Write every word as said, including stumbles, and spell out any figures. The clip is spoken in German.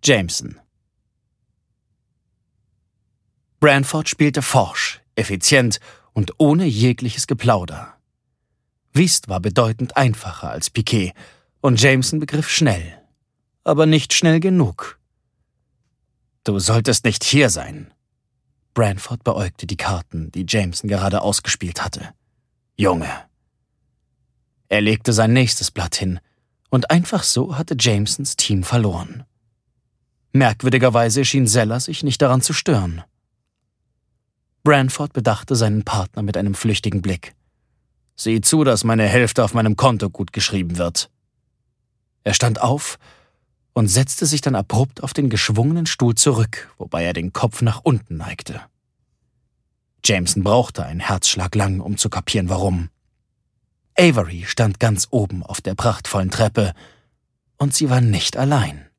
Jameson. Branford spielte forsch, effizient und ohne jegliches Geplauder. Whist war bedeutend einfacher als Piquet und Jameson begriff schnell, aber nicht schnell genug. »Du solltest nicht hier sein.« Branford beäugte die Karten, die Jameson gerade ausgespielt hatte. »Junge!« Er legte sein nächstes Blatt hin, und einfach so hatte Jamesons Team verloren. Merkwürdigerweise schien Zeller sich nicht daran zu stören. Branford bedachte seinen Partner mit einem flüchtigen Blick. »Sieh zu, dass meine Hälfte auf meinem Konto gut geschrieben wird.« Er stand auf und setzte sich dann abrupt auf den geschwungenen Stuhl zurück, wobei er den Kopf nach unten neigte. Jameson brauchte einen Herzschlag lang, um zu kapieren, warum. Avery stand ganz oben auf der prachtvollen Treppe, und sie war nicht allein.